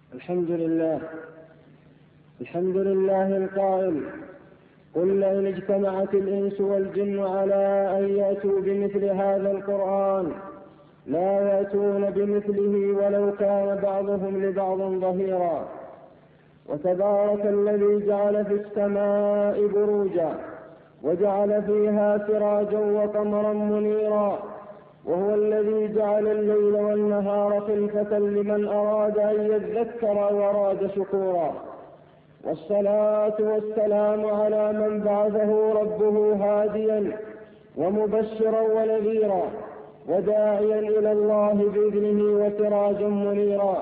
الحمد لله القائل: قل لئن اجتمعت الإنس والجن على أن يأتوا بمثل هذا القرآن لا يأتون بمثله ولو كان بعضهم لبعض ظهيرا. وتبارك الذي جعل في السماء بروجا وجعل فيها سراجا وقمرا منيرا، وهو الذي جعل الليل والنهار خلفة لمن أراد أن يذكر وأراد شكورا. والصلاة والسلام على من بعثه ربه هاديا ومبشرا ونذيرا وداعيا إلى الله بإذنه وسراجا منيرا.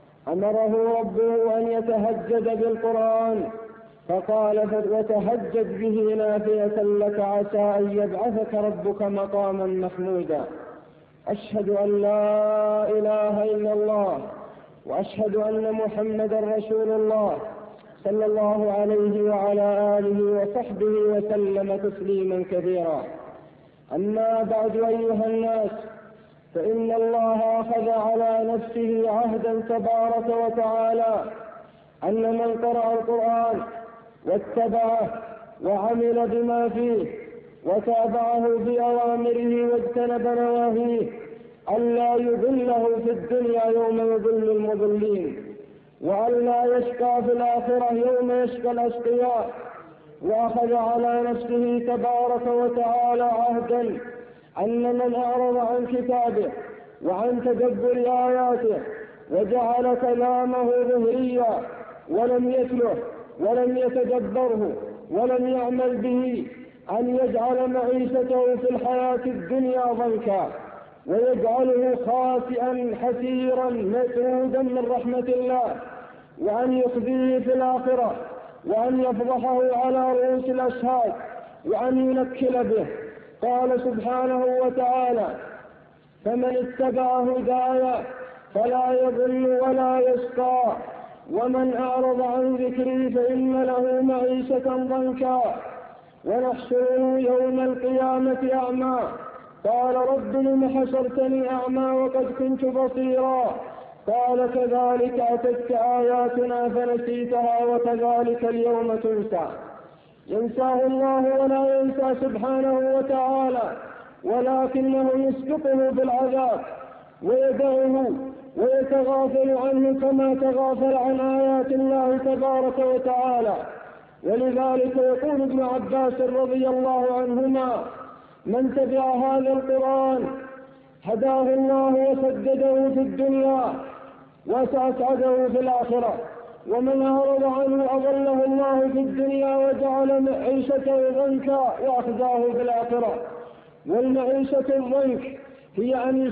أمره ربه أن يتهجد بالقرآن فقال: وتهجد به نافلة لك عسى أن يبعثك ربك مقاما محمودا. أشهد أن لا إله إلا الله وأشهد أن محمدا رسول الله صلى الله عليه وعلى آله وصحبه وسلم تسليما كثيرا. أما بعد أيها الناس، فإن الله أخذ على نفسه عهدا تبارك وتعالى أن من قرأ القرآن واتبعه وعمل بما فيه وتابعه بأوامره واجتنب نواهيه ألا يضله في الدنيا يوم يضل المضلين، وألا يشقى في الآخرة يوم يشقى الأشقياء. وأخذ على نفسه تبارك وتعالى عهدا أن من أعرض عن كتابه وعن تدبر آياته وجعل كلامه ظهريا ولم يتله ولم يتدبره ولم يعمل به أن يجعل معيشته في الحياة الدنيا ضنكا ويجعله خاسئا حسيرا مترودا من رحمة الله، وأن يخزيه في الآخرة، وأن يفضحه على رؤوس الأشهاد، وأن ينكل به. قال سبحانه وتعالى: فمن اتبع هدايا فلا يضل ولا يشقى ومن أعرض عن ذكري فإن له معيشة ضنكا ونحشره يوم القيامة أعمى. قال: رب لم حشرتني أعمى وقد كنت بصيرا. قال: كذلك أتتك آياتنا فنسيتها وكذلك اليوم تنسى. ينساه الله ولا ينسى سبحانه وتعالى، ولكنه يسبقه بالعذاب ويدعه ويتغافل عنه كما تغافل عن آيات الله تبارك وتعالى. ولذلك يقول ابن عباس رضي الله عنهما: من تبع هذا القرآن هداه الله وسدده في الدنيا وسأسعده في الآخرة، ومن أعرض عنه أضله الله في الدنيا وجعل معيشته ضنكا وأخزاه في الآخرة. والمعيشة الضنك هي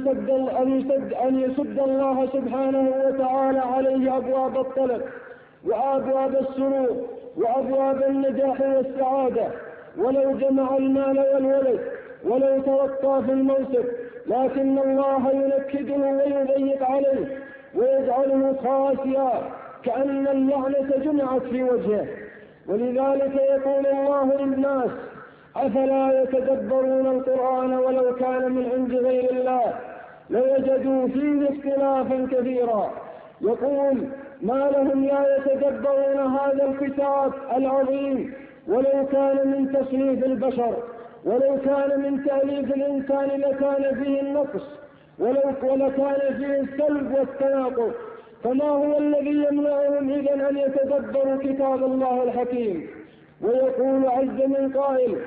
أن يسد الله سبحانه وتعالى عليه أبواب الطلب وأبواب السرور وأبواب النجاح والسعادة، ولو جمع المال والولد ولو ترقى في المنصب، لكن الله ينكده ويضيق عليه ويجعله خاسئا كأن اللعنة جمعت في وجهه. ولذلك يقول الله للناس: أفلا يتدبرون القرآن ولو كان من عند غير الله لوجدوا فيه اختلافا كثيرا. يقول: ما لهم لا يتدبرون هذا الكتاب العظيم ولو كان من تصنيف البشر، ولو كان من تأليف الإنسان لكان فيه النقص ولكان فيه السلب والتناقض. فما هو الذي يمنعهم إذن أن يتدبروا كتاب الله الحكيم؟ ويقول عز من قائل: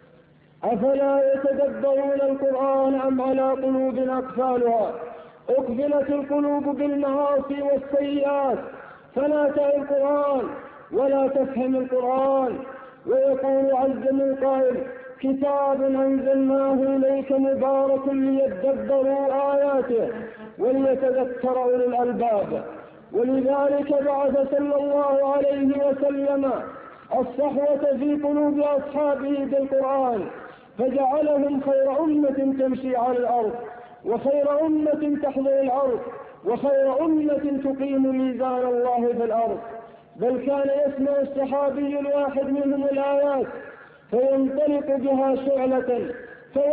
أفلا يتدبرون القرآن أم على قلوب أقفالها أقفلت القلوب بالمعاصي والسيئات فلا تعي القرآن ولا تفهم القرآن. ويقول عز من قائل: كتاب أنزلناه إليك مبارك ليدبروا آياته وليتذكر أولو الألباب. ولذلك بعث صلى الله عليه وسلم الصحوة في قلوب أصحابه بالقرآن، فجعلهم خير أمة تمشي على الأرض، وخير أمة تحضر الأرض، وخير أمة تقيم ميزان الله في الأرض. بل كان يسمع الصحابي الواحد منهم الآيات فينطلق بها شعلة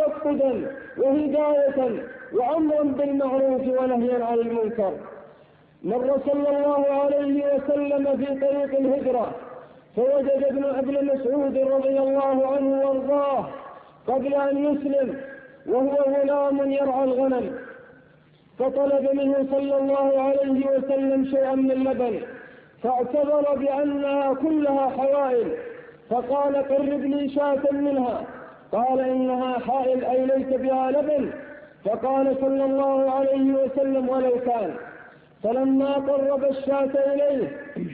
توقدا وهداية وأمرا بالمعروف ونهيا عن المنكر. مر صلى الله عليه وسلم في طريق الهجرة فوجد ابن مسعود رضي الله عنه وارضاه قبل أن يسلم وهو غلام يرعى الغنم، فطلب منه صلى الله عليه وسلم شيئا من اللبن، فاعتذر بأنها كلها حوائل، فقال قرب لي شاة منها، قال إنها حائل أي ليس بها لبن، فقال صلى الله عليه وسلم ولو كان. فلما قرب الشاة إليه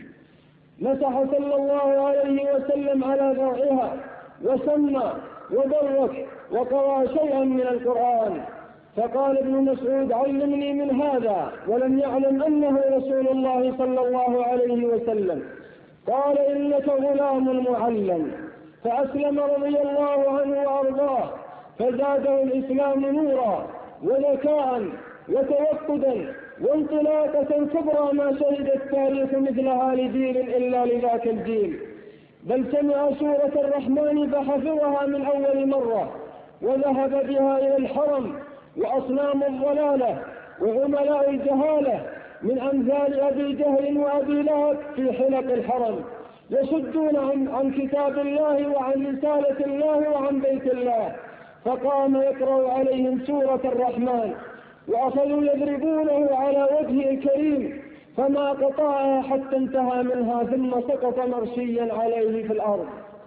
مسح صلى الله عليه وسلم على ذرعها وسمى وبرك وقرأ شيئا من القرآن. فقال ابن مسعود علمني من هذا، ولم يعلم أنه رسول الله صلى الله عليه وسلم. قال إنك غلام معلم، فأسلم رضي الله عنه وأرضاه، فزاده الإسلام نورا وذكاء وتوقدا وانطلاقة كبرى ما شهد التاريخ مثلها لدين إلا لذاك الدين. بل سمع سورة الرحمن فحفظها من أول مرة وذهب بها إلى الحرم وأصنام الضلالة وعملاء الجهالة من أمثال أبي جهل وأبي لهب في حلق الحرم يصدون عن كتاب الله وعن رسالة الله وعن بيت الله، فقام يقرأ عليهم سورة الرحمن وأخذوا يضربونه على وجهه الكريم فما قطعها حتى انتهى منها ثم سقط مرشيا عليه في الأرض.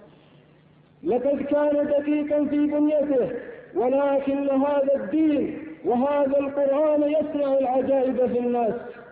لقد كان دقيقا في بنيته، ولكن هذا الدين وهذا القرآن يصنع العجائب في الناس.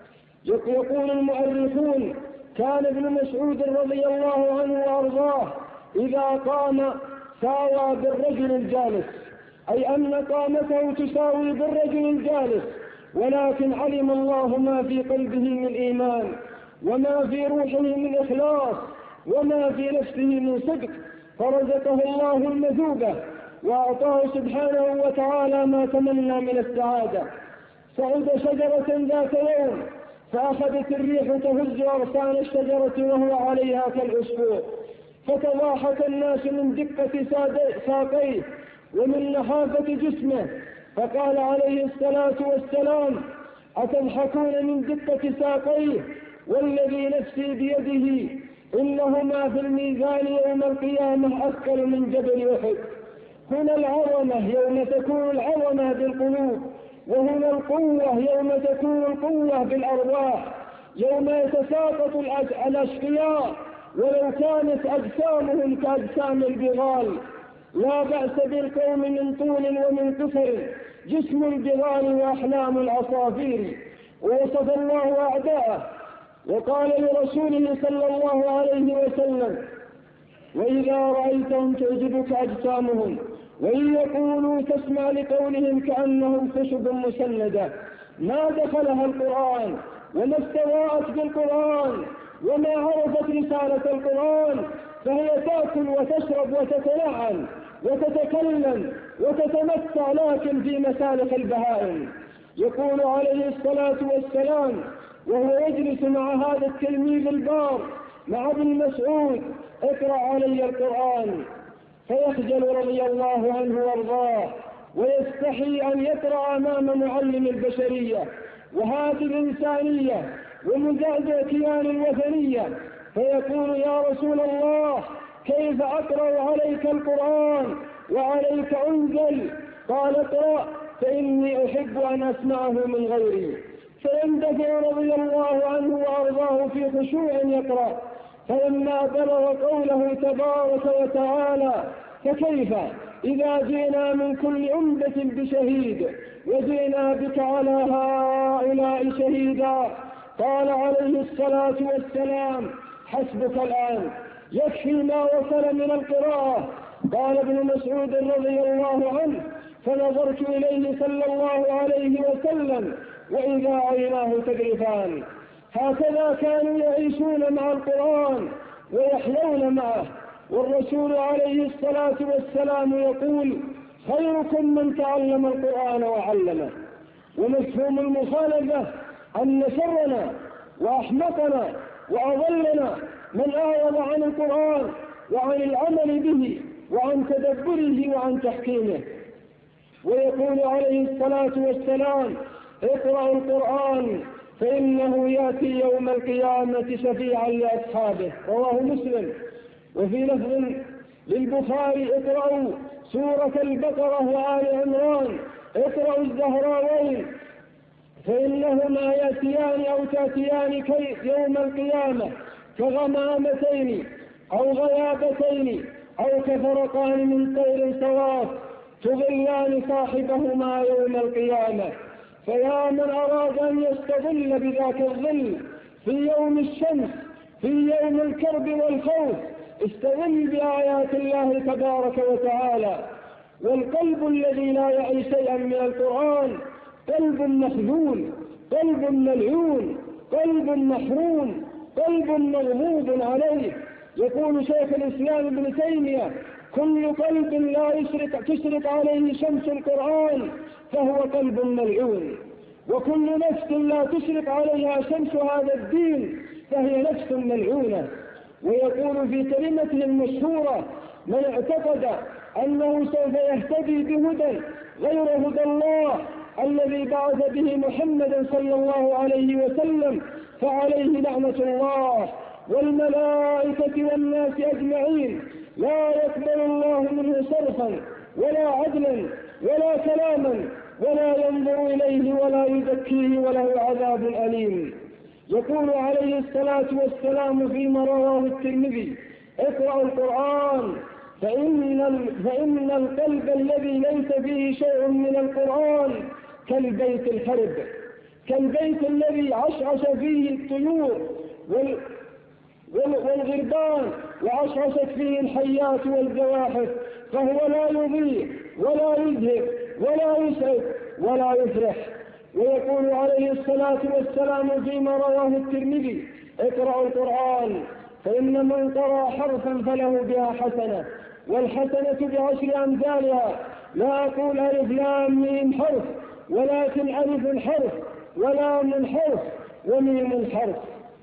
يقول المؤرخون كان ابن مسعود رضي الله عنه وأرضاه إذا قام ساوى بالرجل الجالس، أي أن قامته تساوي بالرجل الجالس، ولكن علم الله ما في قلبه من إيمان وما في روحه من إخلاص وما في نفسه من صدق، فرزقه الله المثوبة وأعطاه سبحانه وتعالى ما تمنى من السعادة. صعد شجرة ذات يوم فأخذت الريح تهز أغصان الشجرة وهو عليها كالعصفور، فتضاحك الناس من دقة ساقيه ومن نحافة جسمه، فقال عليه الصلاة والسلام أتضحكون من دقة ساقيه والذي نفسي بيده إنهما في الميزان يوم القيامة أثقل من جبل أحد. هنا العظمة يوم تكون العظمة بالقلوب، وهنا القوة يوم تكون القوة بالأرواح، يوم يتساقط الأشقياء ولو كانت أجسامهم كأجسام البغال. لا بأس بالقوم من طول ومن قصر، جسم البغال وأحلام العصافير. ووصف الله أعداءه وقال لرسوله صلى الله عليه وسلم وإذا رأيتهم تعجبك أجسامهم وإن يقولوا تسمع لقولهم كأنهم خشب مسندة. ما دخلها القرآن وما استواءت بالقرآن وما عرفت رسالة القرآن، فهي تأكل وتشرب وتتلعن وتتكلم وتتمتع لكن في مسالك البهائم. يقول عليه الصلاة والسلام وهو يجلس مع هذا التلميذ البار مع ابن مسعود اقرأ علي القرآن، فيخجل رضي الله عنه وارضاه ويستحي أن يقرأ أمام معلم البشرية وهذه الإنسانية ومزعزع كيان الوثنية، فيقول يا رسول الله كيف أقرأ عليك القرآن وعليك أنزل؟ قال اقرأ فإني أحب أن أسمعه من غيري. فيندفع رضي الله عنه وأرضاه في خشوع يقرأ، فلما بلغ قوله تبارك وتعالى فكيف إذا جئنا من كل أمة بشهيد وجئنا بك على هؤلاء شهيدا، قال عليه الصلاة والسلام حسبك الآن يكفي ما وصل من القراءة. قال ابن مسعود رضي الله عنه فنظرت إليه صلى الله عليه وسلم وإذا عيناه تذرفان. هكذا كانوا يعيشون مع القرآن ويحيون معه، والرسول عليه الصلاة والسلام يقول خيركم من تعلم القرآن وعلمه. ومفهوم المخالفة أن شرنا وأحمقنا وأضلنا من أعرض عن القرآن وعن العمل به وعن تدبره وعن تحكيمه. ويقول عليه الصلاة والسلام اقرأوا القرآن فإنه يأتي يوم القيامة شفيعا لأصحابه. رواه مسلم. وفي لفظ للبخاري: اقرأوا سورة البقرة وآل عمران، اقرأوا الزهراوين، فإنهما يأتيان أو تأتيان يوم القيامة كغمامتين أو غيابتين أو كفرقان من طير صواف تظلان صاحبهما يوم القيامة. فيا من أراد أن يستظل بذاك الظل في يوم الشمس، في يوم الكرب والخوف، استظل بآيات الله تبارك وتعالى. والقلب الذي لا يعي شيئا من القرآن قلب مخذول، قلب ملعون، قلب محروم، قلب مغضوب عليه. يقول شيخ الإسلام ابن تيمية: كل قلب لا تشرق عليه شمس القرآن فهو قلب ملعون، وكل نفس لا تشرق عليها شمس هذا الدين فهي نفس ملعونة. ويقول في كلمته المشهورة: من اعتقد أنه سوف يهتدي بهدى غير هدى الله الذي بعث به محمدا صلى الله عليه وسلم فعليه لعنة الله والملائكة والناس أجمعين، لا يقبل الله منه صرفا ولا عدلا ولا كلاما ولا ينظر إليه ولا يزكيه وله عذاب أليم. يقول عليه الصلاة والسلام فيما رواه الترمذي: اقرأوا القرآن فإن القلب الذي ليس فيه شيء من القرآن كالبيت الخرب، كالبيت الذي عشعش فيه الطيور والغربان وعشعشت فيه الحيات والزواحف، فهو لا يضيء ولا يذهب ولا يسعد ولا يفرح. ويقول عليه الصلاة والسلام فيما رواه الترمذي: اقرأوا القرآن فإن من قرأ حرفا فله بها حسنة، والحسنة بعشر أمثالها. لا أقول ألف لام ميم حرف، ولكن ألف حرف ولام حرف وميم حرف.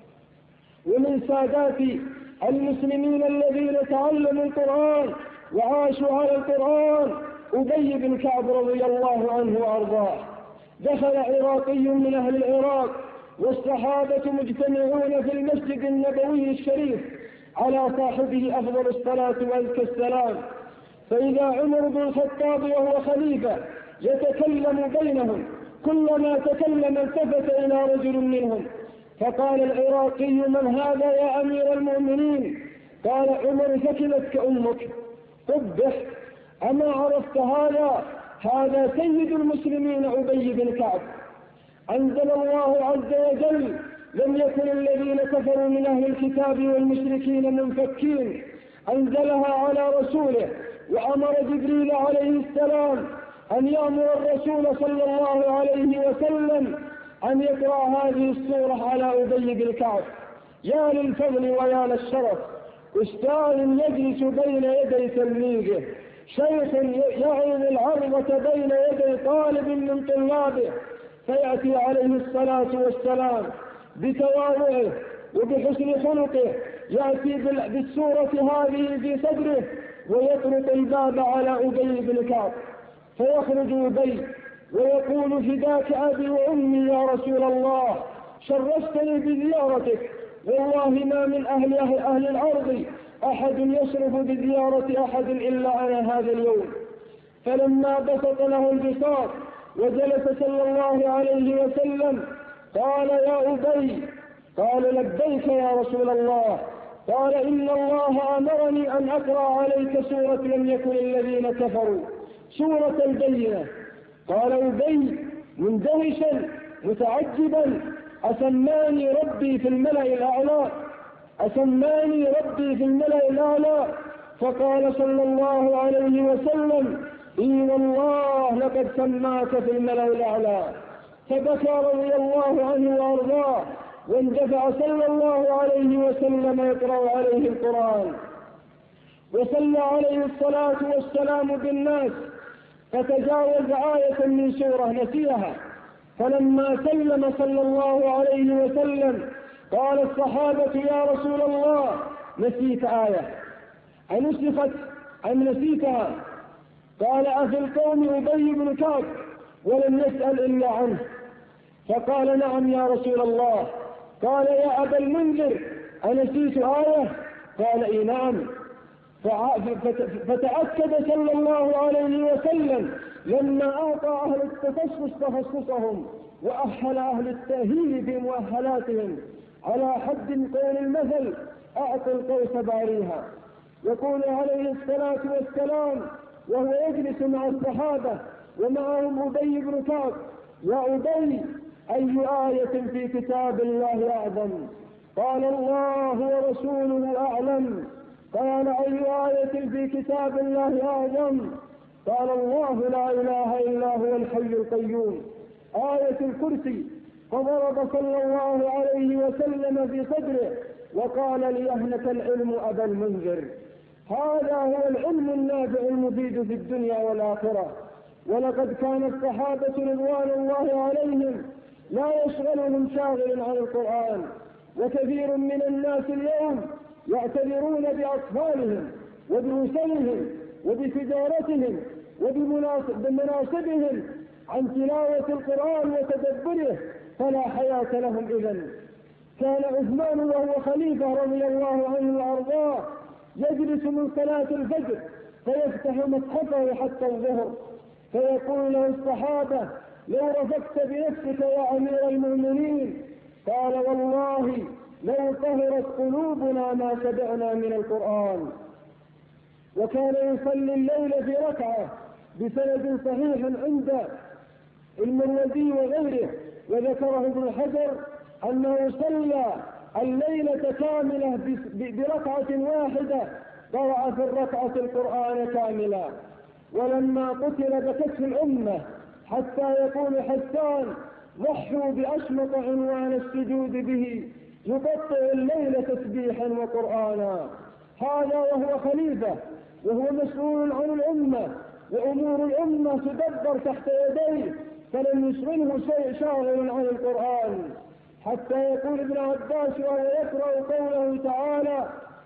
ومن سادات المسلمين الذين تعلموا القرآن وعاشوا على القرآن أبي بن كعب رضي الله عنه وأرضاه. دخل عراقي من أهل العراق والصحابة مجتمعون في المسجد النبوي الشريف على صاحبه أفضل الصلاة وأزكى السلام، فإذا عمر بن الخطاب وهو خليفة يتكلم بينهم، كلما تكلم التفت إلى رجل منهم فقال العراقي: من هذا يا أمير المؤمنين؟ قال عمر: ثكلتك أمك، قبح، أما عرفت هذا سيد المسلمين أبي بن كعب. أنزل الله عز وجل: لم يكن الذين كفروا من أهل الكتاب والمشركين منفكين، أنزلها على رسوله، وأمر جبريل عليه السلام أن يأمر الرسول صلى الله عليه وسلم أن يقرأ هذه السورة على أبي بن كعب. يا للفضل ويا للشرف، أستاذ يجلس بين يدي تلميذه، شيخ يعين العرضة بين يدي طالب من طلابه، فيأتي عليه الصلاة والسلام بتواضعه وبحسن خلقه، يأتي بالسورة هذه في صدره ويطرق الباب على أبي بن كعب، فيخرج أبي ويقول: فداك أبي وأمي يا رسول الله، شرفتني بزيارتك، والله ما من أهل الأرض أحد يشرف بزيارة أحد إلا أنا هذا اليوم. فلما بسط له البساط وجلس صلى الله عليه وسلم قال: يا أبي. قال: لبيك يا رسول الله. قال: إن الله أمرني أن أقرأ عليك سورة لم يكن الذين كفروا، سورة البينة. قال أبي مندهشا متعجبا: أسماني ربي في الملأ الأعلى، أسماني ربي في الملأ الأعلى. فقال صلى الله عليه وسلم: إي والله لقد سماك في الملأ الأعلى. فبكى رضي الله عنه وأرضاه، واندفع صلى الله عليه وسلم يقرأ عليه القرآن، وصلى عليه الصلاة والسلام بالناس، فتجاوز آية من سورة نسيها. فلما سلم صلى الله عليه وسلم قال الصحابة: يا رسول الله، نسيت آية، أنسخت أم نسيتها؟ قال: أفي القوم أبي بن كعب، ولم يسأل إلا عنه. فقال نعم يا رسول الله. قال يا أبا المنذر أنسيت آية؟ قال إي نعم. فتأكد صلى الله عليه وسلم لما أعطى أهل التخصص تخصصهم وأحل أهل التأهيل بمؤهلاتهم على حد قول المثل أعطوا القوس باريها. يقول عليه الصلاة والسلام وهو يجلس مع الصحابة ومعهم أبي بن كعب: يا أبي، أي آية في كتاب الله أعظم؟ قال الله ورسوله أعلم. قال أي آية في كتاب الله أعظم؟ قال الله لا إله إلا هو الحي القيوم، آية الكرسي. فضرب صلى الله عليه وسلم في صدره وقال ليهنك العلم أبا المنذر. هذا هو العلم النافع المفيد في الدنيا والآخرة. ولقد كان الصحابة رضوان الله عليهم لا يشغلهم شاغل عن القرآن، وكثير من الناس اليوم يعتذرون بأطفالهم وبأسرهم وبتجارتهم وبمناصبهم عن تلاوة القرآن وتدبره، فلا حياة لهم إذن. كان عثمان وهو خليفة رضي الله عنه وأرضاه يجلس من صلاة الفجر فيفتح مصحفه حتى الظهر، فيقول له الصحابة: لو رفقت بنفسك يا أمير المؤمنين. قال: والله لو طهرت قلوبنا ما شبعنا من القرآن. وكان يصلي الليل في ركعة بسند صحيح عند المروزي وغيره، وذكره ابن حجر أنه صلى الليلة كاملة بركعة واحدة، قرأ في الركعة القرآن كاملا. ولما قتل بكته الأمة حتى يقول حسان: ضحوا بأشمط عنوان السجود به، يقطع الليل تسبيحا وقرآنا. هذا وهو خليفة وهو مسؤول عن الأمة، وأمور الأمة تدبر تحت يديه، فلم يشغله شيء شاغل عن القرآن. حتى يقول ابن عباس وهو يقرأ قوله تعالى: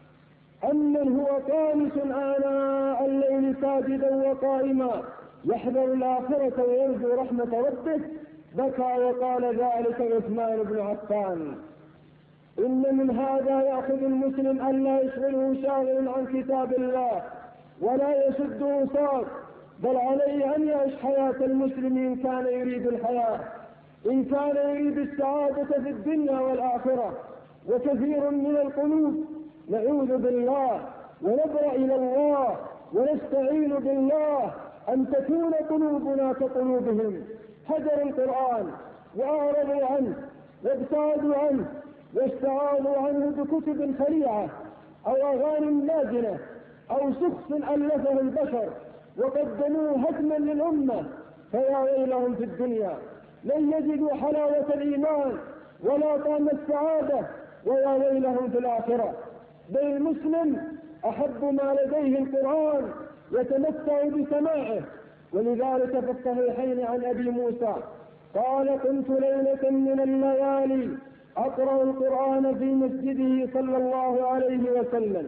أمن هو قانت آناء الليل ساجدا وقائما يحذر الآخرة ويرجو رحمة ربه، بكى وقال ذلك عثمان بن عفان. إن من هذا يأخذ المسلم أن لا يشغله شاغل عن كتاب الله ولا يسده ساق، بل عليه أن يعيش حياة المسلم إن كان يريد الحياة، إن كان يريد السعادة في الدنيا والآخرة. وكثير من القلوب نعوذ بالله ونبرأ إلى الله ونستعين بالله أن تكون قلوبنا كقلوبهم، هجروا القرآن وأعرضوا عنه وابتعدوا عنه واستعاذوا عنه بكتب خليعة أو أغاني لازنة أو سخف ألفه البشر وقدموه هدما للأمة، فيا ويلهم في الدنيا، لن يجدوا حلاوة الإيمان ولا طعم السعادة، ويا ويلهم في الآخرة. بل المسلم أحب ما لديه القرآن يتمتع بسماعه. ولذلك في الصحيحين عن أبي موسى قال: كنت ليلة من الليالي أقرأ القرآن في مسجده صلى الله عليه وسلم،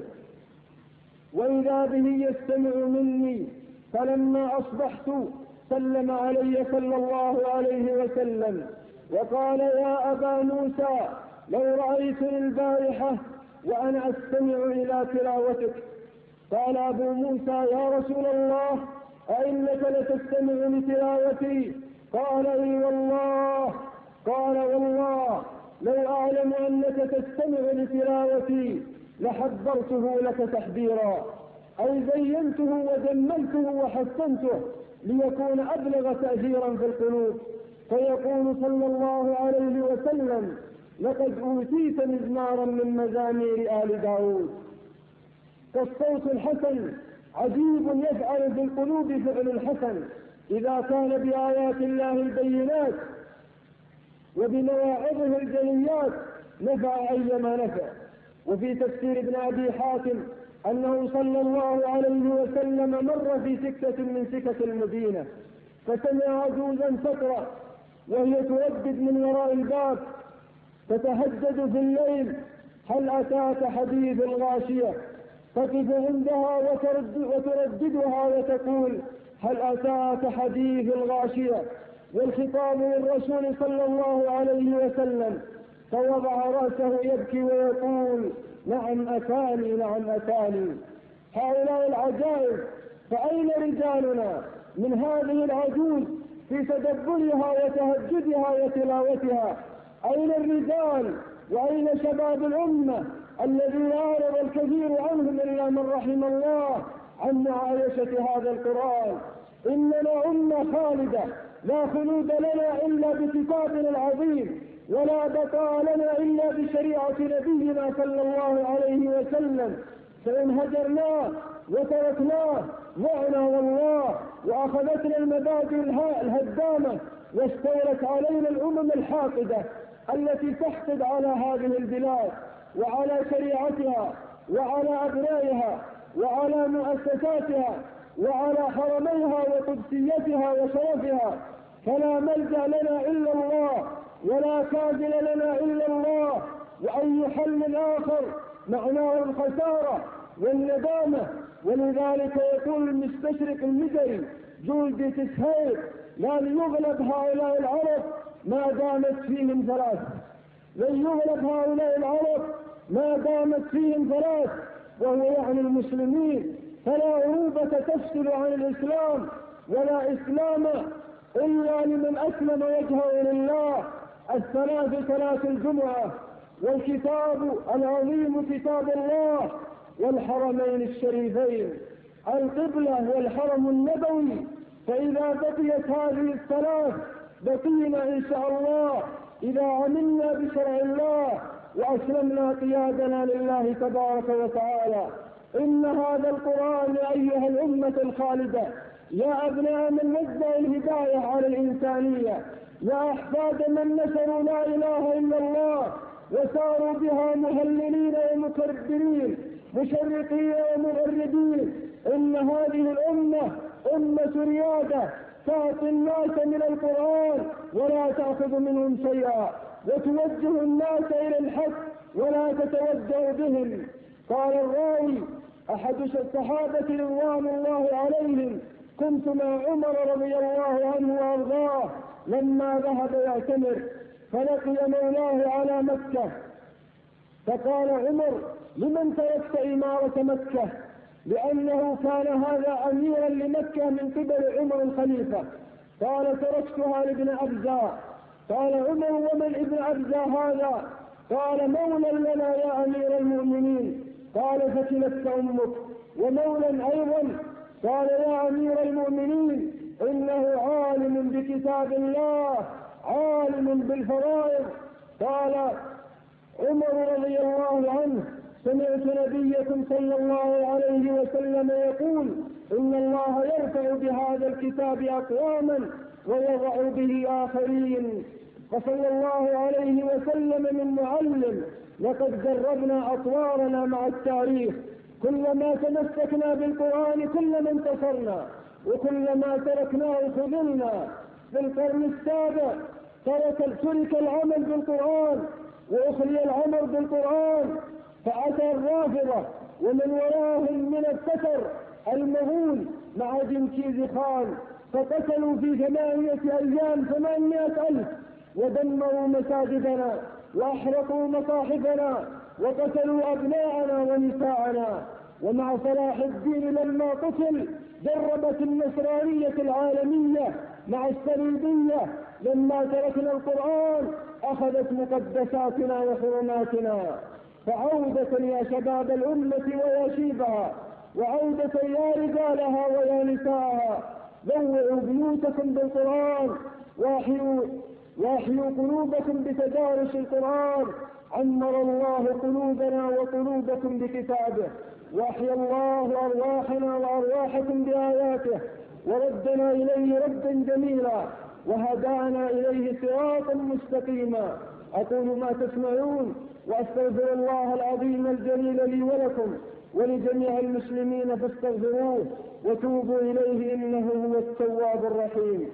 وإذا به يستمع مني، فلما أصبحت سلم علي صلى الله عليه وسلم وقال: يا أبا موسى، لو رأيتني البارحة وأنا أستمع إلى تلاوتك. قال أبو موسى: يا رسول الله، أئنك لتستمع لتلاوتي؟ قال: إي والله. قال: والله لو أعلم أنك تستمع لتلاوتي لحبرته لك تحبيرا، أي زينته وجملته وحسنته ليكون أبلغ تأثيرا في القلوب. فيقول صلى الله عليه وسلم: لقد أوتيت مزمارا من مزامير آل داود. فالصوت الحسن عجيب يفعل في القلوب فعل الحسن إذا كان بآيات الله البينات وبمواعظه الجليات نفع أيما نفع. وفي تفسير ابن أبي حاتم أنه صلى الله عليه وسلم مر في سكة من سكك المدينة فسمع عجوزا تقرأ وهي تردد من وراء الباب تتهجد في الليل: هل أتاك حديث الغاشية؟ تقف عندها وترددها وتقول: هل أتاك حديث الغاشية؟ والخطاب للرسول صلى الله عليه وسلم، فوضع رأسه يبكي ويقول: نعم أتاني، نعم أتاني. هؤلاء العجائب، فأين رجالنا من هذه العجوز في تدبرها وتهجدها وتلاوتها؟ أين الرجال وأين شباب الأمة الذين أعرض الكثير عنهم إلا من رحم الله عن معايشة هذا القرآن؟ إننا أمة خالدة، لا خلود لنا إلا بكتابنا العظيم، ولا بقاء لنا إلا بشريعة نبينا صلى الله عليه وسلم، فإن هجرناه وتركناه ضعنا والله، وأخذتنا المبادئ الهدامة، واستولت علينا الأمم الحاقدة التي تحقد على هذه البلاد وعلى شريعتها وعلى أبنائها وعلى مؤسساتها وعلى حرميها وقدسيتها وشرفها. فلا ملجأ لنا إلا الله، ولا كاذل لنا إلا الله، وأي حل آخر معناه الخسارة والندامة. ولذلك يقول المستشرق المجري جولد تسهيل: لن يغلب هؤلاء العرب ما دامت فيهم ثلاث، لن يغلب هؤلاء العرب ما دامت فيهم ثلاث، وهو يعني المسلمين. فلا عروبة تفصل عن الإسلام، ولا إسلام إلا لمن أسلم وجهه لله. ثلاث الجمعة، والكتاب العظيم كتاب الله، والحرمين الشريفين، القبلة والحرم النبوي. فإذا بقيت هذه الثلاث بقينا إن شاء الله إذا عملنا بشرع الله وأسلمنا قيادنا لله تبارك وتعالى. إن هذا القرآن أيها الأمة الخالدة، يا أبناء من وزع الهداية على الإنسانية، يا أحفاد من نشروا لا إله إلا الله وساروا بها مهللين ومكبرين، مشرقين ومغربين، إن هذه الأمة أمة ريادة تعطي الناس من القرآن ولا تأخذ منهم شيئا، وتوجه الناس إلى الحق ولا تتوجه بهم. قال الراوي أحد الصحابة رضوان الله عليهم: كنت مع عمر رضي الله عنه وأرضاه لما ذهب يعتمر، فلقي مولاه على مكة، فقال عمر: لمن تركت إمارة مكة؟ لأنه كان هذا أميرا لمكة من قبل عمر الخليفة. قال: تركتها لابن أبزة. قال عمر: ومن ابن أبزة هذا؟ قال: مولى لنا يا أمير المؤمنين. قال: فتلك أمك. ومولى أيضا. قال: يا أمير المؤمنين، إنه عالم بكتاب الله، عالم بالفرائض. قال عمر رضي الله عنه: سمعت نبيكم صلى الله عليه وسلم يقول: إن الله يرفع بهذا الكتاب أقواما ويضع به آخرين. فصلى الله عليه وسلم من معلم: لقد جربنا أطوارنا مع التاريخ، كلما تمسكنا بالقرآن كلما انتصرنا، وكلما تركناه خذلنا. في القرن السابع ترك العمل بالقرآن وأخلي العمل بالقرآن، فأتى الرافضة ومن وراهم من التتر المغول مع جنكيز خان، فقتلوا في 8 أيام 800,000، ودمروا مساجدنا وأحرقوا مصاحفنا وقتلوا أبناءنا ونساءنا. ومع صلاح الدين لما قتل دربت النصرانية العالمية مع الصليبية. لما تركنا القرآن أخذت مقدساتنا وحرماتنا. فعودة يا شباب الأمة ويا شيبها، وعودة يا رجالها ويا نساءها، ضوعوا بيوتكم بالقرآن، واحيوا قلوبكم بتدارس القرآن. عمر الله قلوبنا وقلوبكم بكتابه، واحيا الله أرواحنا وأرواحكم بآياته، وردنا إليه ردا جميلا، وهدانا إليه صراطا مستقيما. أقول ما تسمعون، وأستغفر الله العظيم الجليل لي ولكم ولجميع المسلمين، فاستغفروه وتوبوا إليه إنه هو التواب الرحيم.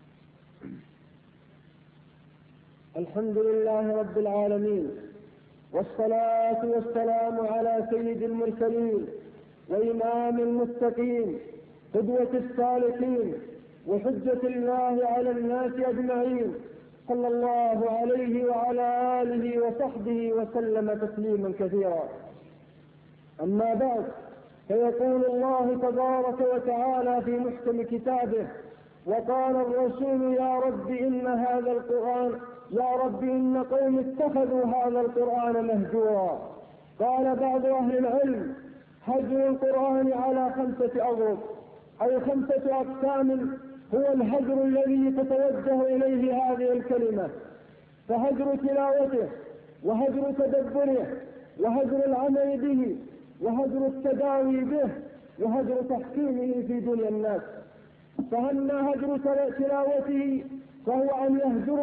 الحمد لله رب العالمين، والصلاة والسلام على سيد المرسلين وإمام المتقين قدوة السالكين وحجة الله على الناس أجمعين، صلى الله عليه وعلى آله وصحبه وسلم تسليما كثيرا. أما بعد، فيقول الله تبارك وتعالى في محكم كتابه: وقال الرسول يا رب إن قوم اتخذوا هذا القرآن مهجورا. قال بعض أهل العلم: هجر القرآن على 5 أضرب، أي 5 أقسام، هو الهجر الذي تتوجه إليه هذه الكلمة، فهجر تلاوته، وهجر تدبره، وهجر العمل به، وهجر التداوي به، وهجر تحكيمه في دنيا الناس. فأما هجر تلاوته فهو أن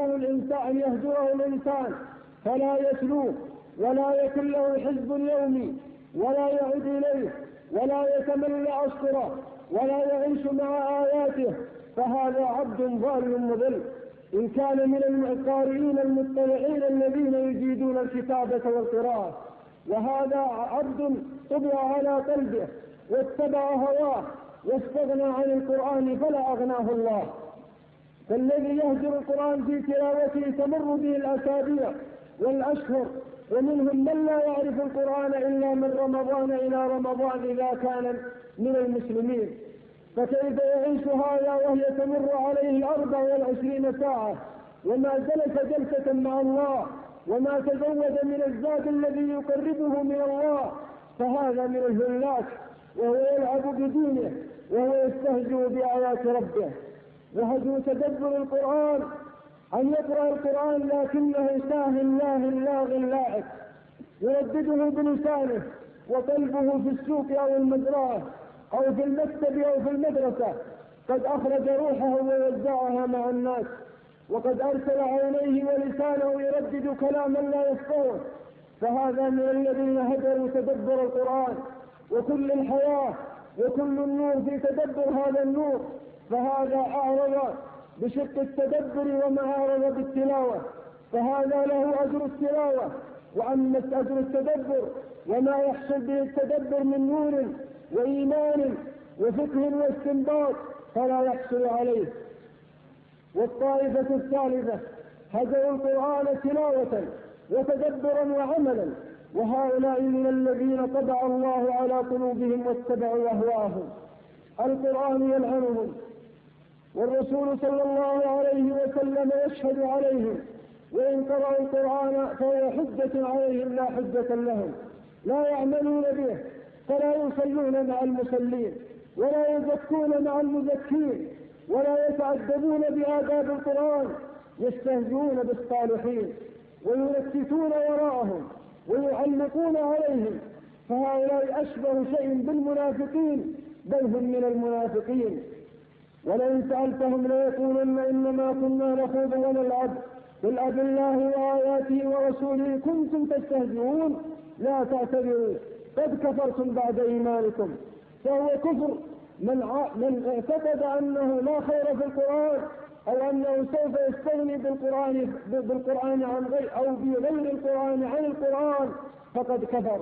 يهجره الإنسان فلا يتلوه، ولا يكن له حزب يومي، ولا يعود إليه، ولا يتملى أسطره، ولا يعيش مع آياته، فهذا عبد ضال مضل، إن كان من القارئين المطلعين الذين يجيدون الكتابة والقراءة. وهذا عبد طبع على قلبه واتبع هواه واستغنى عن القرآن فلا أغناه الله. فالذي يهجر القرآن في تلاوته تمر به الأسابيع والأشهر، ومنهم من لا يعرف القرآن إلا من رمضان إلى رمضان إذا كان من المسلمين، فكيف يعيش هذا وهي تمر عليه 24 ساعة وما جلس جلسة مع الله وما تزود من الزاد الذي يقربه من الله؟ فهذا من الهلاك، وهو يلعب بدينه، وهو يستهزئ بآيات ربه. وهجر تدبر القرآن أن يقرأ القرآن لكنه ساهل لاغ لاعب، يردده بلسانه وقلبه في السوق أو المزرعة أو في المكتب أو في المدرسة، قد أخرج روحه ووزعها مع الناس، وقد أرسل عينيه ولسانه يردد كلاما لا يفقهه. فهذا من الذين هجروا تدبر القرآن، وكل الحياة وكل النور في تدبر هذا النور. فهذا أعرض بشق التدبر وما أعرض بالتلاوة، فهذا له أجر التلاوة. وأما أجر التدبر وما يحصل به التدبر من نور وإيمان وفقه واستنباط فلا يحصل عليه. والطائفة الثالثة هجروا القرآن تلاوة وتدبرا وعملا، وهؤلاء من الذين طبع الله على قلوبهم واتبعوا أهواءهم. القرآن يلعنهم، والرسول صلى الله عليه وسلم يشهد عليهم، وإن قرأوا القرآن فهو حجة عليهم لا حجة لهم، لا يعملون به، فلا يصلون مع المصلين، ولا يزكون مع المزكين، ولا يتعذبون بآداب القرآن، يستهزئون بالصالحين ويلتفون وراءهم ويعلقون عليهم. فهؤلاء أشبه شيء بالمنافقين، بل هم من المنافقين. ولئن سألتهم ليقولن إنما كنا نخوض ونلعب، قل أبالله وآياته ورسوله كنتم تستهزئون لا تعتذروا قد كفرتم بعد إيمانكم. فهو كفر من اعتقد أنه لا خير في القرآن، أو أنه سوف يستغني بالقرآن عن غير أو بغير القرآن عن القرآن، فقد كفر.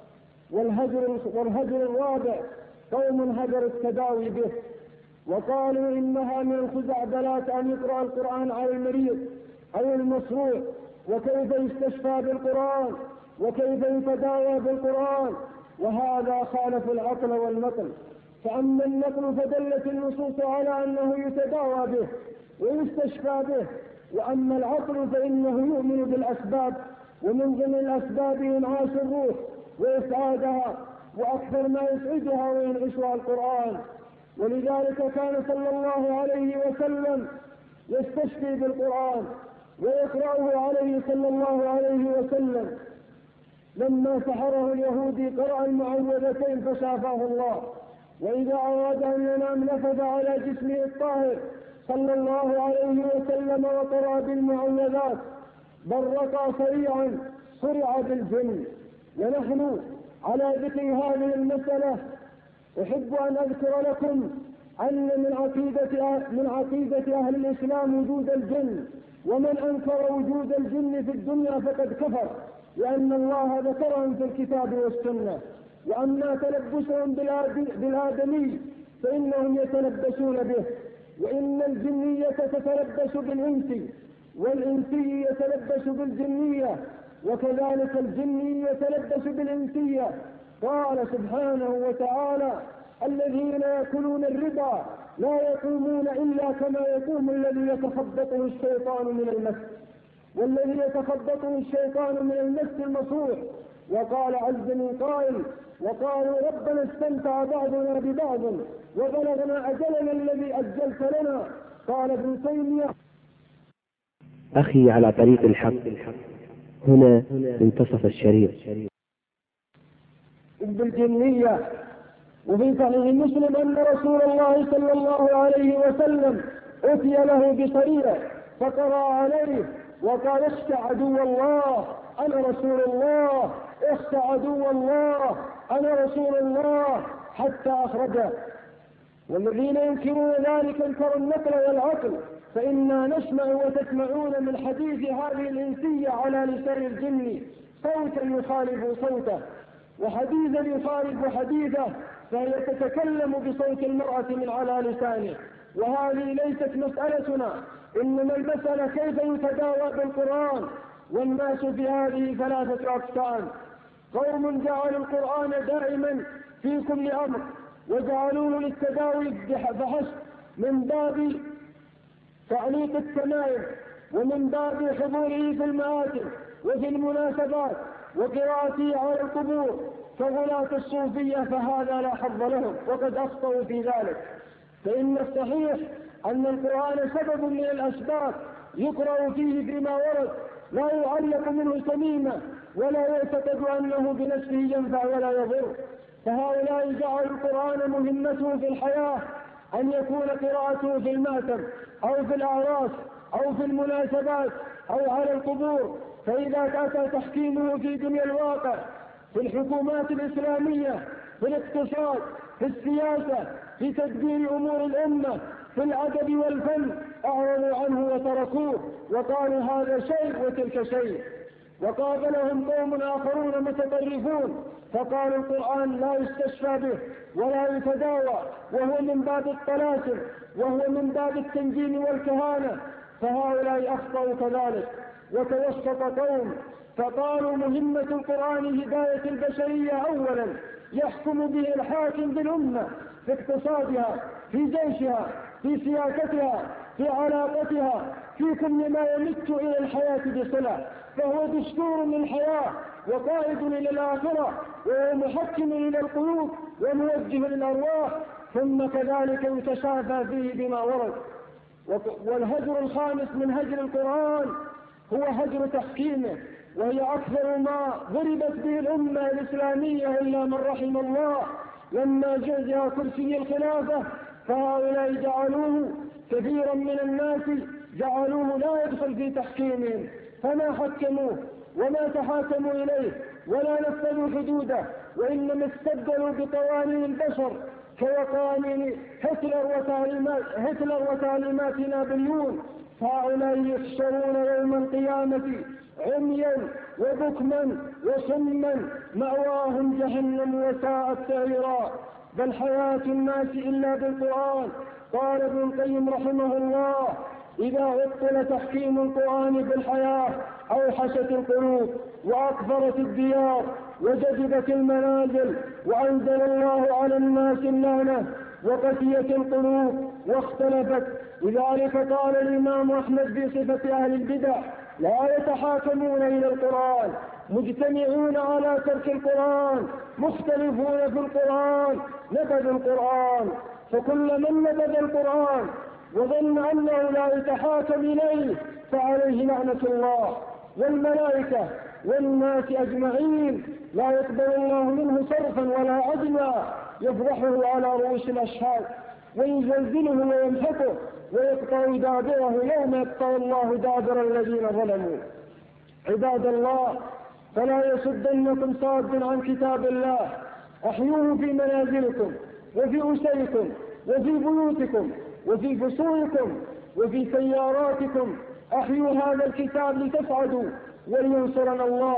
والهجر الرابع قوم هجر التداوي به، وقالوا إنها من الخزعبلات أن يقرأ القرآن على المريض أو المصروع، وكيف يستشفى بالقرآن، وكيف يتداوى بالقرآن، وهذا خالف العقل والنقل. فأما النقل فدلت النصوص على أنه يتداوى به ويستشفى به، وأما العقل فإنه يؤمن بالأسباب، ومن ضمن الأسباب إنعاش الروح وإسعادها، وأكثر ما يسعدها وينعشها القرآن. ولذلك كان صلى الله عليه وسلم يستشفي بالقرآن ويقرأه عليه صلى الله عليه وسلم. لما سحره اليهودي قرأ المعوذتين فشافاه الله، وإذا أراد أن ينام نفذ على جسمه الطاهر صلى الله عليه وسلم وقرأ بالمعوذات، برق سريعا صرع بالجن. ونحن على ذكر هذه المسألة أحب أن أذكر لكم أن من عقيدة أهل الإسلام وجود الجن، ومن أنكر وجود الجن في الدنيا فقد كفر. لأن الله ذكرهم في الكتاب والسنة. وأما تلبسهم بالآدمي فإنهم يتلبسون به، وإن الجنية تتلبس بالإنس، والإنسي يتلبس بالجنية، وكذلك الجني يتلبس بالإنسية. قال سبحانه وتعالى: الذين يأكلون الربا لا يقومون إلا كما يقوم الذي يتخبطه الشيطان من المس، والذي يتخبطه الشيطان من المس المصروح. وقال عز من قائل: وقالوا ربنا استمتع بعضنا ببعض وبلغنا أجلنا الذي أجلت لنا. قال ابن تيمية: أخي على طريق الحق، هنا انتصف الشريط. بالجنية. وفي صحيح مسلم أن رسول الله صلى الله عليه وسلم أتي له بصريع فقرأ عليه وقال: اخشى عدو الله أنا رسول الله، اخشى عدو الله أنا رسول الله، حتى أخرجه. والذين ينكرون ذلك انكروا النقل والعقل، فإنا نسمع وتسمعون من حديث هذه الإنسية على لسان الجن صوتا يخالف صوته وحديثا يخالف حديثه، فهي تتكلم بصوت المرأة من على لسانه. وهذه ليست مسألتنا، إنما المسألة كيف يتداوى بالقرآن. والناس في هذه ثلاثة أقسام: قوم جعلوا القرآن دائما في كل أمر وجعلوه للتداوي فحسب، من باب تعليق التمائم، ومن باب حضوره في المآتم وفي المناسبات وقراءته على القبور كغلاة الصوفية، فهذا لا حظ لهم وقد أخطأوا في ذلك. فإن الصحيح أن القرآن سبب من الأسباب يقرأ فيه فيما ورد، لا يعلق منه تميمة ولا يعتقد أنه بنفسه ينفع ولا يضر. فهؤلاء جعلوا القرآن مهمته في الحياة أن يكون قراءته في المأتم أو في الأعراس أو في المناسبات أو على القبور. فإذا أتى تحكيمه في دنيا الواقع، في الحكومات الإسلامية، في الاقتصاد، في السياسة، في تدبير أمور الأمة، في الأدب والفن، أعرضوا عنه وتركوه وقالوا هذا شيء وتلك شيء. وقابلهم قوم آخرون متطرفون فقالوا القرآن لا يستشفى به ولا يتداوى، وهو من باب الطلاسم وهو من باب التنجيم والكهانة. فهؤلاء أخطأوا كذلك. وتوسط قوم فقالوا مهمة القرآن هداية البشرية أولا، يحكم به الحاكم بالأمة في اقتصادها، في جيشها، في سياستها، في علاقتها، في كل ما يمت إلى الحياة بصلة، فهو دستور للحياة وقائد إلى الآخرة، وهو محكم إلى القلوب وموجه للأرواح. ثم كذلك يتشافى فيه بما ورد. والهجر الخامس من هجر القرآن هو هجر تحكيمه، وهي أكثر ما ضربت به الأمة الإسلامية إلا من رحم الله لما جاء كرسي الخلافة. فهؤلاء جعلوه، كثيرا من الناس جعلوه لا يدخل في تحكيمهم، فما حكموه وما تحاكموا إليه ولا نفذوا حدوده، وإنما استبدلوا بقوانين البشر كقوانين هتلر وتعليمات نابليون. فهؤلاء يحشرون يوم القيامة عميا وبكما وصما، مأواهم جهنم وساءت سعيرا. بل حياة الناس إلا بالقرآن. قال ابن القيم رحمه الله: إذا عطل تحكيم القرآن بالحياة أوحشت القلوب وأكبرت الديار وجذبت المنازل، وأنزل الله على الناس اللعنة وقسيت القلوب واختلفت. لذلك قال الإمام أحمد في صفة أهل البدع: لا يتحاكمون إلى القرآن، مجتمعون على ترك القرآن، مختلفون في القرآن، نبذ القرآن. فكل من نبذ القرآن وظن أنه لا يتحاكم إليه فعليه لعنة الله والملائكة والناس أجمعين، لا يقبل الله منه صرفا ولا عدلا، يفضحه على رؤوس الأشهاد ويزلزله ويمحقه ويقطع دابره يوم يقطع الله دابر الذين ظلموا. عباد الله، فلا يصدنكم صاد عن كتاب الله، احيوه في منازلكم وفي أسركم وفي بيوتكم وفي فصولكم وفي سياراتكم. احيوا هذا الكتاب لتسعدوا ولينصرنا الله.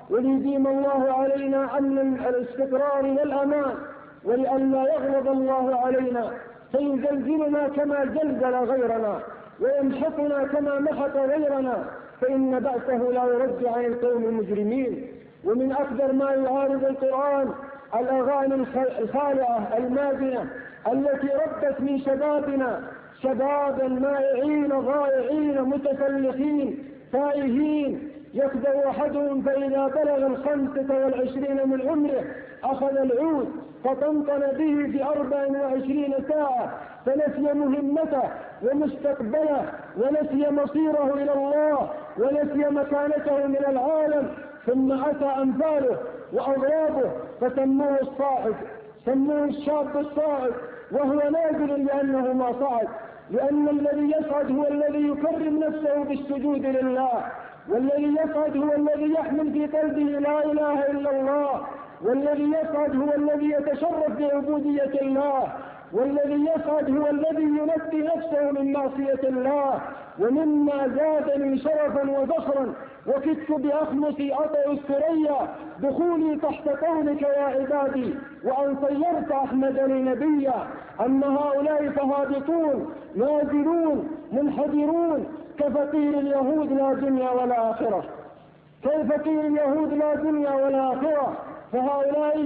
وليديم الله علينا أمن الاستقرار والأمان، ولئلا يغضب الله علينا فيزلزلنا كما زلزل غيرنا ويمحقنا كما محق غيرنا، فإن بأسه لا يرد عن القوم المجرمين. ومن أكبر ما يعارض القرآن الأغاني الخالعة المادنة التي ربت من شبابنا شبابا مائعين ضائعين متفلخين تائهين، يكبر أحدهم فإذا بلغ 25 من عمره أخذ العود فطنطن به في 24 ساعة، فنسي مهمته ومستقبله ونسي مصيره إلى الله ونسي مكانته من العالم، ثم أتى أمثاله وأضرابه فسموه الصاعد، سموه الشاب الصاعد، وهو نازل لأنه ما صعد، لأن الذي يصعد هو الذي يكرم نفسه بالسجود لله، والذي يصعد هو الذي يحمل في قلبه لا إله إلا الله، والذي يصعد هو الذي يتشرف بعبودية الله، والذي يصعد هو الذي ينقي نفسه من معصية الله. ومما زادني شرفا وفخرا وكدت بأخمصي أطأ الثريا دخولي تحت قولك يا عبادي وأن صيرت أحمد لنبيا، أن هؤلاء فهابطون نازلون منحدرون كفقير اليهود لا دنيا ولا آخرة، كفقير اليهود لا دنيا ولا آخرة. فهؤلاء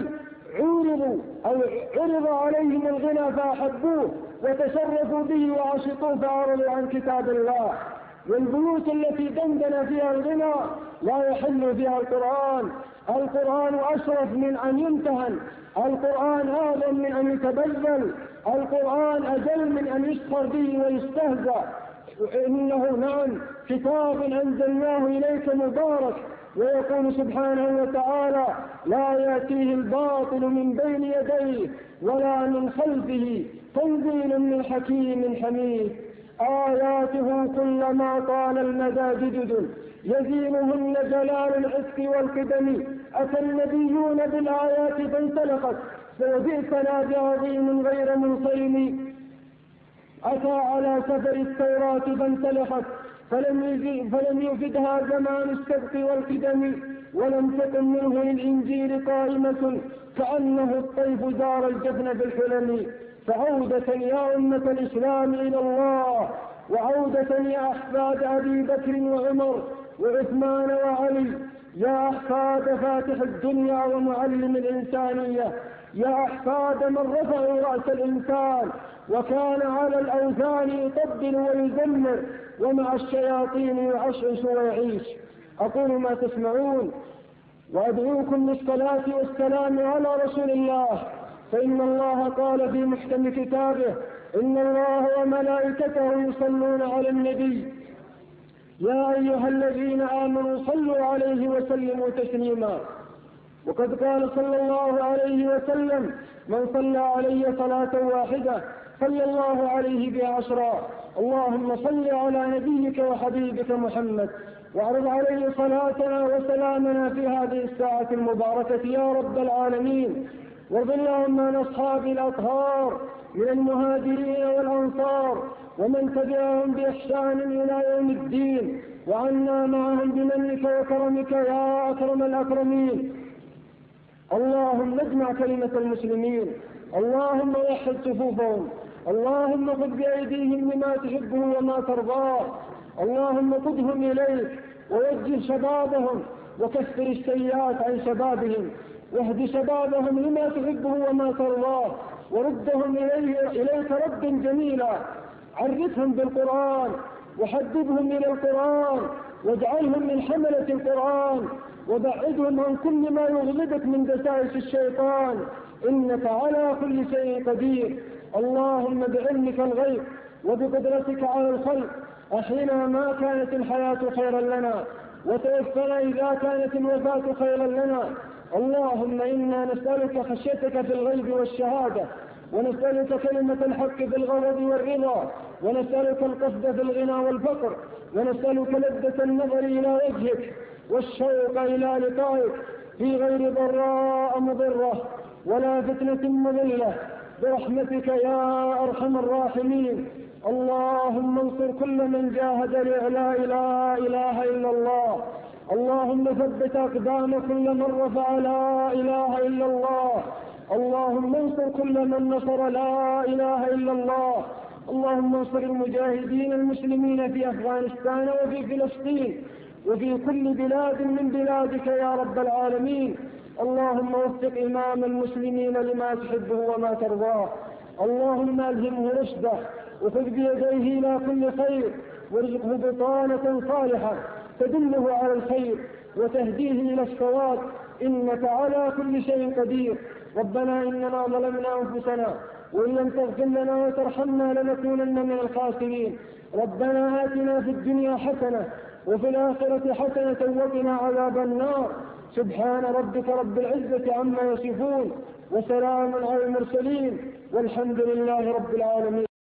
عرض عليهم الغنى فأحبوه وتشرفوا به وعشقوه فأعرضوا عن كتاب الله. والبيوت التي دندن فيها الغنى لا يحل فيها القرآن. القرآن أشرف من أن يمتهن، القرآن أعظم من أن يتبذل، القرآن أجل من أن يسخر به ويستهزأ. إنه نعم كتاب أنزلناه إليك مبارك، ويقول سبحانه وتعالى لا يأتيه الباطل من بين يديه ولا من خلفه تنزيل من حكيم حميد. آياته كلما طال المدى جدد يزينهن جلال العتق والقدم، أتى النبيون بالآيات فانسلقت فوجئتنا بعظيم غير منصرم، أتى على سفر التوراة فانسلقت فلم يفدها زمان السبق والقدم، ولم تكن منه للإنجيل قائمة كأنه الطيف زار الجفن بالحلم. فعودة يا أمة الإسلام إلى الله، وعودة يا أحفاد أبي بكر وعمر وعثمان وعلي، يا أحفاد فاتح الدنيا ومعلم الإنسانية، يا أحفاد من رفعوا رأس الإنسان وكان على الأوثان يطبل ويزمر ومع الشياطين يعشعش ويعيش. أقول ما تسمعون وأدعوكم بالصلاة والسلام على رسول الله، فإن الله قال في محكم كتابه إن الله وملائكته يصلون على النبي يا أيها الذين آمنوا صلوا عليه وسلموا تسليما. وقد قال صلى الله عليه وسلم من صلى علي صلاة واحدة صلى الله عليه ب10. اللهم صل على نبيك وحبيبك محمد واعرض عليه صلاتنا وسلامنا في هذه الساعة المباركة يا رب العالمين. وارض اللهم عن أصحاب الأطهار من المهاجرين والأنصار ومن تبعهم بإحسان إلى يوم الدين، وعنا معهم بمنك وكرمك يا أكرم الأكرمين. اللهم اجمع كلمة المسلمين، اللهم وحد صفوفهم، اللهم خذ بأيديهم لما تحبه وما ترضاه، اللهم قدهم إليك ووجه شبابهم وكفر السيئات عن شبابهم، واهد شبابهم لما تحبه وما ترضاه، وردهم إليك ردا جميلا. عرفهم بالقرآن وحببهم إلى القرآن واجعلهم من حملة القرآن، وبعدهم عن كل ما يغلبك من دسائس الشيطان، إنك على كل شيء قدير. اللهم بعلمك الغيب وبقدرتك على الخلق أحينا ما كانت الحياة خيرا لنا، وتوفنا إذا كانت الوفاة خيرا لنا. اللهم إنا نسألك خشيتك في الغيب والشهادة، ونسألك كلمة الحق في الغضب والرضا، ونسألك القصد في الغنى والفقر، ونسألك لذة النظر إلى وجهك والشوق إلى لقائك في غير ضراء مضرة ولا فتنة مضلة، برحمتك يا أرحم الراحمين. اللهم انصر كل من جاهد لا إله إلا الله. اللهم ثبت أقدام كل من رفع لا إله إلا الله. اللهم انصر كل من نصر لا إله إلا الله. اللهم انصر المجاهدين المسلمين في أفغانستان وفي فلسطين وفي كل بلاد من بلادك يا رب العالمين. اللهم وفق إمام المسلمين لما تحبه وما ترضاه. اللهم ألهمه رشده وخذ بيديه إلى كل خير، وارزقه بطانة صالحة تدله على الخير وتهديه إلى الصواب، إنك على كل شيء قدير. ربنا إننا ظلمنا أنفسنا وإن لم تغفر لنا وترحمنا لنكونن من الخاسرين. ربنا آتنا في الدنيا حسنة وفي الآخرة حسنة وقنا عذاب النار. سبحان ربك رب العزة عما يصفون وسلام على المرسلين والحمد لله رب العالمين.